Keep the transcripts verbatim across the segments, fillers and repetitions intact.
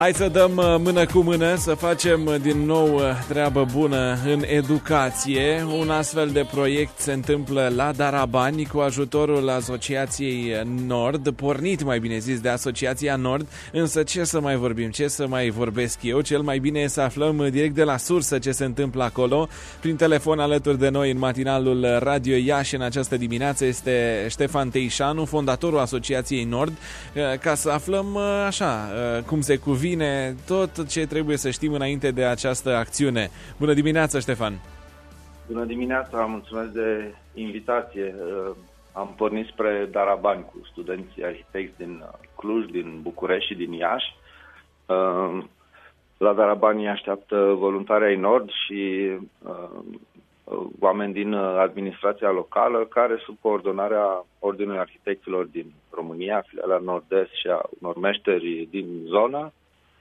Hai să dăm mână cu mână, să facem din nou treabă bună în educație. Un astfel de proiect se întâmplă la Darabani cu ajutorul Asociației Nord, pornit mai bine zis de Asociația Nord, însă ce să mai vorbim, ce să mai vorbesc eu, cel mai bine e să aflăm direct de la sursă ce se întâmplă acolo. Prin telefon alături de noi în matinalul Radio Iași în această dimineață este Ștefan Teișanu, fondatorul Asociației Nord, ca să aflăm așa cum se cuvine tot ce trebuie să știm înainte de această acțiune. Bună dimineața, Ștefan! Bună dimineața, mulțumesc de invitație. Am pornit spre Darabani cu studenții arhitecți din Cluj, din București și din Iași. La Darabani așteaptă voluntari ai Nord și oameni din administrația locală care, sub coordonarea Ordinului Arhitecților din România, filiala Nord-Est și a unor meșteri din zonă,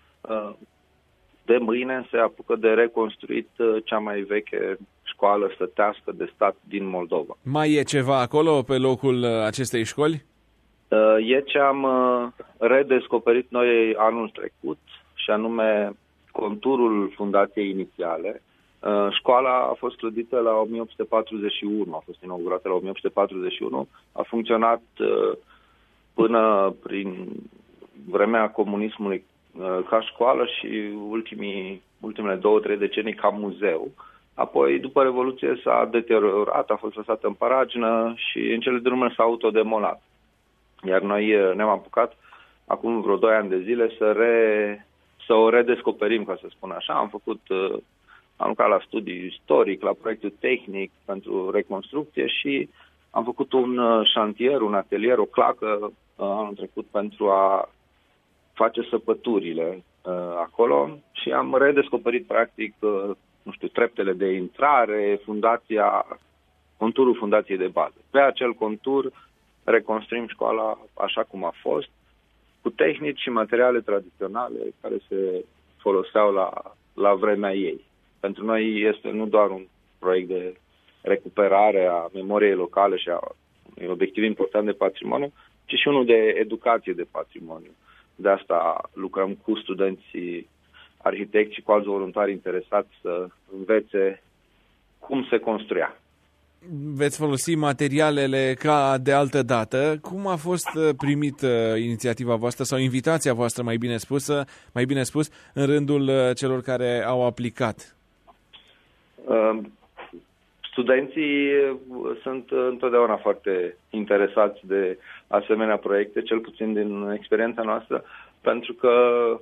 de mâine se apucă de reconstruit cea mai veche școală sătească de stat din Moldova. Mai e ceva acolo pe locul acestei școli? E ce am redescoperit noi anul trecut, și anume conturul fundației inițiale. Școala a fost clădită la o mie opt sute patruzeci și unu, a fost inaugurată la o mie opt sute patruzeci și unu, a funcționat până prin vremea comunismului ca școală și ultimii, ultimele două, trei decenii ca muzeu. Apoi, după Revoluție, s-a deteriorat, a fost lăsată în paragină și în cele din urmă s-a autodemolat. Iar noi ne-am apucat acum vreo doi ani de zile să, re, să o redescoperim, ca să spun așa. Am făcut, am lucrat la studiu istoric, la proiectul tehnic pentru reconstrucție și am făcut un șantier, un atelier, o clacă anul trecut pentru a face săpăturile uh, acolo și am redescoperit practic, uh, nu știu, treptele de intrare, fundația, conturul fundației de bază. Pe acel contur reconstruim școala așa cum a fost, cu tehnici și materiale tradiționale care se foloseau la, la vremea ei. Pentru noi este nu doar un proiect de recuperare a memoriei locale și a un obiectiv important de patrimoniu, ci și unul de educație de patrimoniu. De asta lucrăm cu studenții arhitecți și cu alți voluntari interesați să învețe cum se construia. Veți folosi materialele ca de altă dată. Cum a fost primită inițiativa voastră sau invitația voastră, mai bine spusă, mai bine spus, în rândul celor care au aplicat? Uh, studenții sunt întotdeauna foarte interesați de asemenea proiecte, cel puțin din experiența noastră, pentru că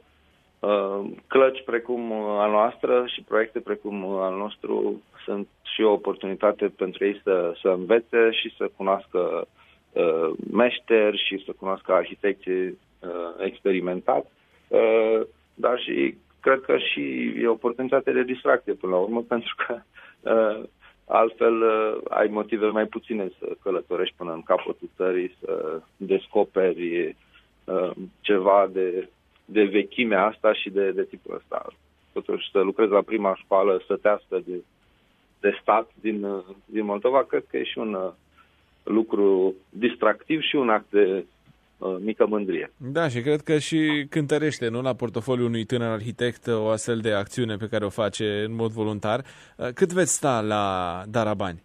uh, clăci precum a noastră și proiecte precum al nostru sunt și o oportunitate pentru ei să, să învețe și să cunoască uh, meșteri și să cunoască arhitecții uh, experimentați, uh, dar și cred că și e o oportunitate de distracție până la urmă, pentru că uh, altfel ai motive mai puține să călătorești până în capătul țării, să descoperi uh, ceva de, de vechimea asta și de, de tipul ăsta. Totuși să lucrezi la prima școală sătească de, de stat din, din Moldova, cred că e și un uh, lucru distractiv și un act de uh, mică mândrie. Da, și cred că și cântărește, nu, la portofoliul unui tânăr arhitect o astfel de acțiune pe care o face în mod voluntar. Cât veți sta la Darabani?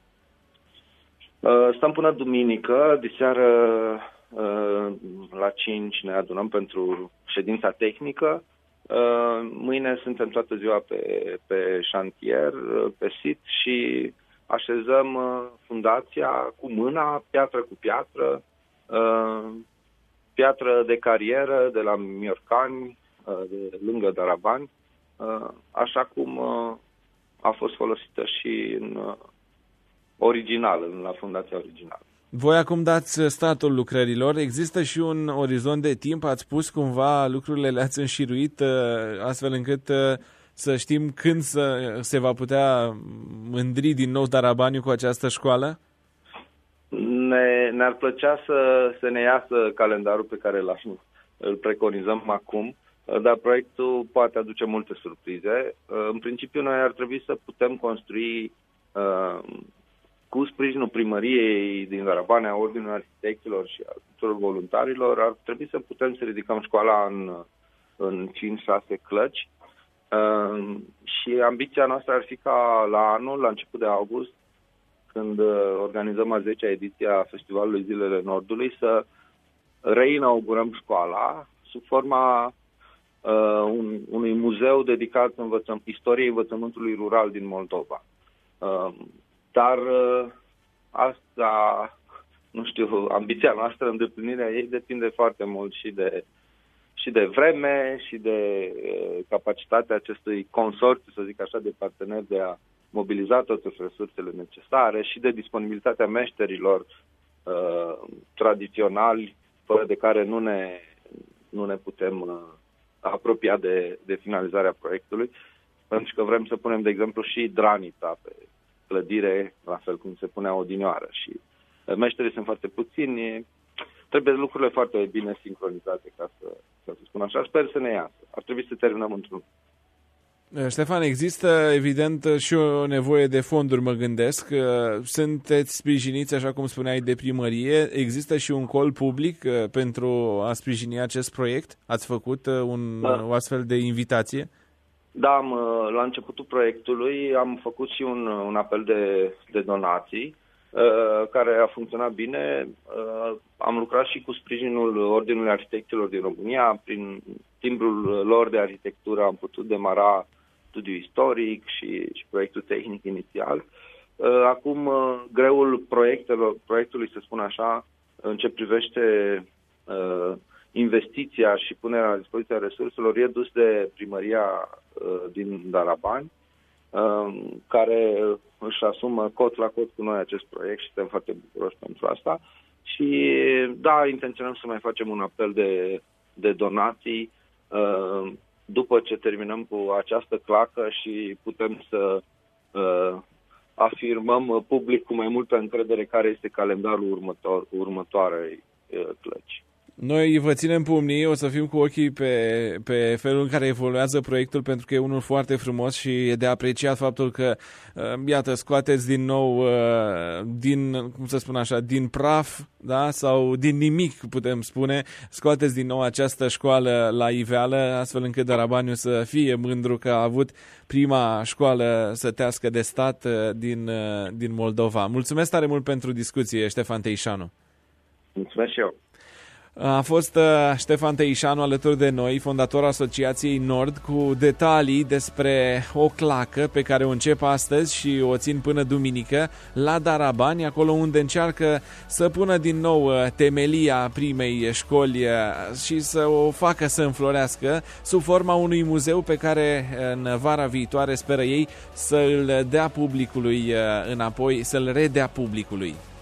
Stăm până duminică. Diseară la cinci ne adunăm pentru ședința tehnică. Mâine suntem toată ziua pe, pe șantier, pe sit și așezăm fundația cu mâna, piatră cu piatră, piatră de carieră de la Miorcani, de lângă Darabani, așa cum a fost folosită și în original, la fundația originală. Voi acum dați statul lucrărilor. Există și un orizont de timp? Ați spus cumva lucrurile, le-ați înșiruit astfel încât să știm când să, se va putea mândri din nou Darabani cu această școală? Ne, ne-ar plăcea să, să ne iasă calendarul pe care îl, îl preconizăm acum, dar proiectul poate aduce multe surprize. În principiu, noi ar trebui să putem construi cu sprijinul primăriei din Darabani, a Ordinului Arhitecților și a tuturor voluntarilor, ar trebui să putem să ridicăm școala în în cinci șase clăci. Uh, și ambiția noastră ar fi ca la anul, la început de august, când uh, organizăm a zecea ediție a Festivalului Zilele Nordului, să reinaugurăm școala sub forma uh, un, unui muzeu dedicat învățăm, istoriei învățământului rural din Moldova. Uh, dar uh, asta, nu știu, ambiția noastră, îndeplinirea ei depinde foarte mult și de și de vreme și de uh, capacitatea acestui consorțiu, să zic așa, de parteneri de a mobiliza toate resursele necesare și de disponibilitatea meșterilor uh, tradiționali, fără de care nu ne, nu ne putem uh, apropia de, de finalizarea proiectului, pentru că vrem să punem, de exemplu, și dranița pe clădire, la fel cum se punea odinioară. Și uh, meșterii sunt foarte puțini, trebuie lucrurile foarte bine sincronizate, ca să, ca să spun așa. Sper să ne iasă. Ar trebui să terminăm într-un. Ștefan, există evident și o nevoie de fonduri, mă gândesc. Sunteți sprijiniți, așa cum spuneai, de primărie. Există și un call public pentru a sprijini acest proiect? Ați făcut un, da. o astfel de invitație? Da, am, la începutul proiectului am făcut și un, un apel de, de donații, care a funcționat bine. Am lucrat și cu sprijinul Ordinului Arhitecților din România. Prin timbrul lor de arhitectură am putut demara studiul istoric și, și proiectul tehnic inițial. Acum, greul proiectelor, proiectului, să spun așa, în ce privește investiția și punerea la dispoziția resurselor, e dus de primăria din Darabani, care își asumă cot la cot cu noi acest proiect și suntem foarte bucuroși pentru asta. Și da, intenționăm să mai facem un apel de, de donații după ce terminăm cu această clacă și putem să afirmăm public cu mai multă încredere care este calendarul următor, următoarei clăci. Noi vă ținem pumnii, o să fim cu ochii pe, pe felul în care evoluează proiectul, pentru că e unul foarte frumos și e de apreciat faptul că, iată, scoateți din nou, din, cum să spun așa, din praf, da, sau din nimic, putem spune, scoateți din nou această școală la iveală, astfel încât Darabaniu să fie mândru că a avut prima școală sătească de stat din, din Moldova. Mulțumesc tare mult pentru discuție, Ștefan Teișanu. Mulțumesc și eu. A fost uh, Ștefan Teișanu alături de noi, fondator Asociației Nord, cu detalii despre o clacă pe care o încep astăzi și o țin până duminică la Darabani, acolo unde încearcă să pună din nou uh, temelia primei școli uh, și să o facă să înflorească sub forma unui muzeu pe care în vara viitoare speră ei să îl dea publicului uh, înapoi, să-l redea publicului.